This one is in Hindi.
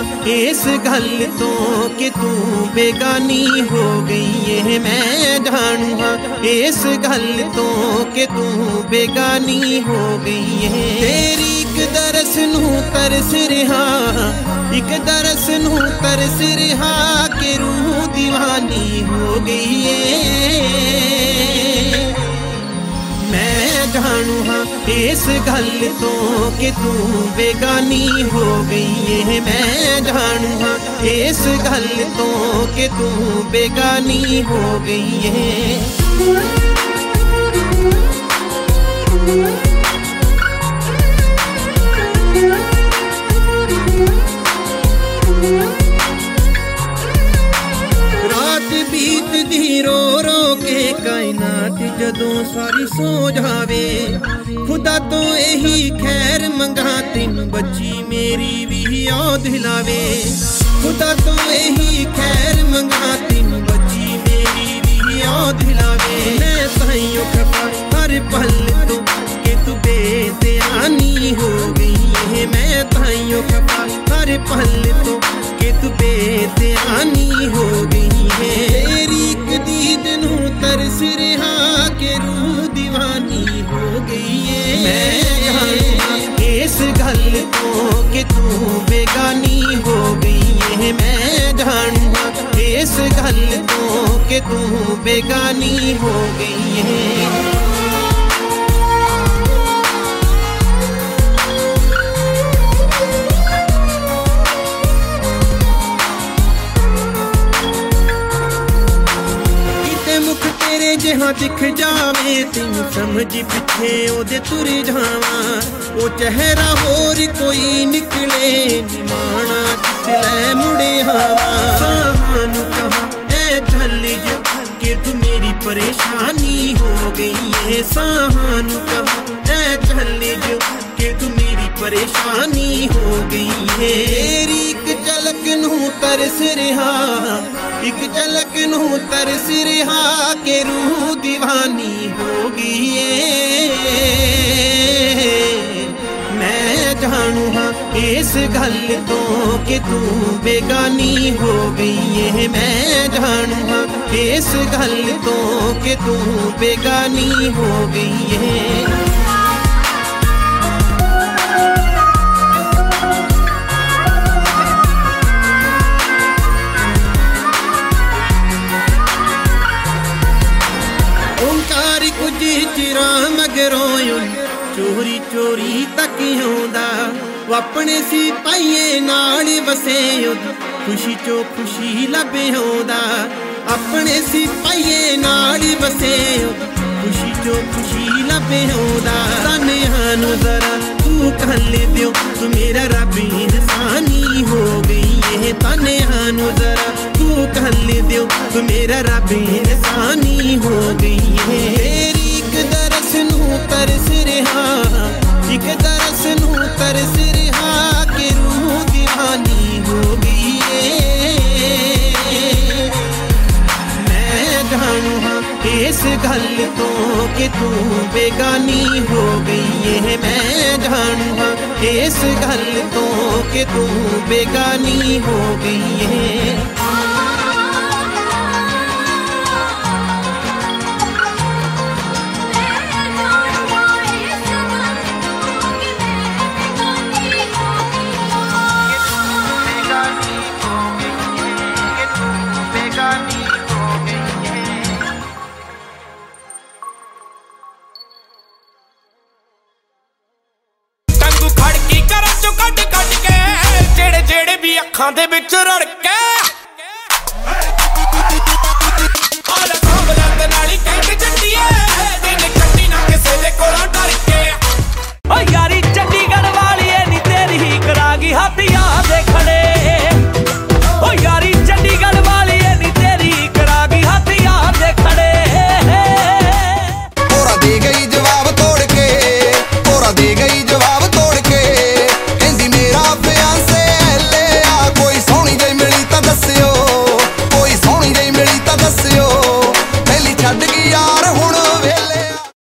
इस गल तो कि तू बेगानी हो गई है। मैं जानू हाँ इस गल तो कि तू बेगानी हो गई है। तेरी एक दरस नू तरस रहा, एक दरस नू तरस रहा के रूह दीवानी हो गई है। मैं जानू हाँ इस गल तो कि तू बेगानी हो गई है। मैं जानू हाँ इस गल तो कि तू बेगानी हो गई है। रात बीत दी रो रो के कायनात जदों सारी सो जावे, खुदा तो यही खैर मंगा तीन बच्ची मेरी भी याद दिलावे। खुदा तो यही खैर मंगा तीन बच्ची मेरी भी याद दिलावे। मैं ताइयों खफा हर पल तो कि तू बेध्यानी हो गई है। मैं ताइयों खफा हर पल तो कि तू बेध्यानी हो गई है। तेरी एक दीद नू तरस रहा के रूह दीवानी हो गई है। मैं इस गल तो कि तू बेगानी हो गई है। मैं जानूंगा इस गल तो कि तू बेगानी हो गई है। जहाँ दिख जावे तेन समझ पिछे ओदे तुर जावा। ओ चेहरा होर कोई निकले निमाना जिसलै मुड़े आवा। सानू कहा ऐ झल के तू मेरी परेशानी हो गई है। सानू कहा ऐ झल के तू मेरी परेशानी हो गई है। तेरी एक झलक नू तरस रहा, एक झलक नू तरस रहा के रूह दीवानी हो गई है। मैं जानू हाँ इस गल तो कि तू बेगानी हो गई है। मैं जानू हाँ इस गल तो कि तू बेगानी हो गई है। चिरा मगरों चोरी चोरी तक आउंदा, वो अपने सिपाहिए नाल वसे खुशी चो खुशी लभे आउंदा। अपने सिपाहिए नाल वसे खुशी चो खुशी लभे आउंदा। सानू जरा तू कल दियो तू मेरा रब इंसानी हो गई है। तानू जरा तू कल दियो तू मेरा रब इंसानी हो गई है। एक दरस नू तरस रहा, एक दरस नू तरस रहा के रूह दीवानी हो गई है। मैं जानू हाँ इस गल तो कि तू बेगानी हो गई है। मैं जानू हाँ इस गल तो कि तू बेगानी हो गई है। ਜਿਹੜੇ ਵੀ ਅੱਖਾਂ ਦੇ ਵਿੱਚ ਰੜ ਕੇ ਆਲਾ ਸਾਹਮਣੇ ਨਾਲੀ ਕਹਿੰਦੇ ਜੱਟੀਏ ਦਿਨ ਕੱਟੀ ਨਾ ਕਿਸੇ ਦੇ ਕੋਲੋਂ ਡਰ ਕੇ। ਓ ਯਾਰੀ ਚੰਡੀਗੜ੍ਹ ਵਾਲੀਏ ਨੀ ਤੇਰੀ ਹੀ ਕਰਾਂਗੀ ਹੱਥੀਆਂ ਦੇ ਖੜੇ। ਓ ਯਾਰੀ ਚੰਡੀਗੜ੍ਹ ਵਾਲੀਏ ਨੀ ਤੇਰੀ ਹੀ ਕਰਾਂਗੀ ਹੱਥੀਆਂ ਦੇ ਖੜੇ। ਹੋਰਾ ਦੇ ਗਈ ਜਵਾਬ ਤੋੜ ਕੇ, ਹੋਰਾ ਦੇ ਗਈ ਜਵਾਬ ਤੋੜ ਕੇ ਕਹਿੰਦੀ ਮੇਰਾ ਫਿਆਂਸੇ ਕੋਈ ਸੋਹਣੀ ਜਿਹੀ ਮਿਲੀ ਤਾਂ ਦੱਸਿਓ, ਕੋਈ ਸੋਹਣੀ ਜਿਹੀ ਮਿਲੀ ਤਾਂ ਦੱਸਿਓ। ਪਹਿਲੀ ਛੱਡ ਗਈ ਯਾਰ ਹੁਣ ਵੇਲੇ।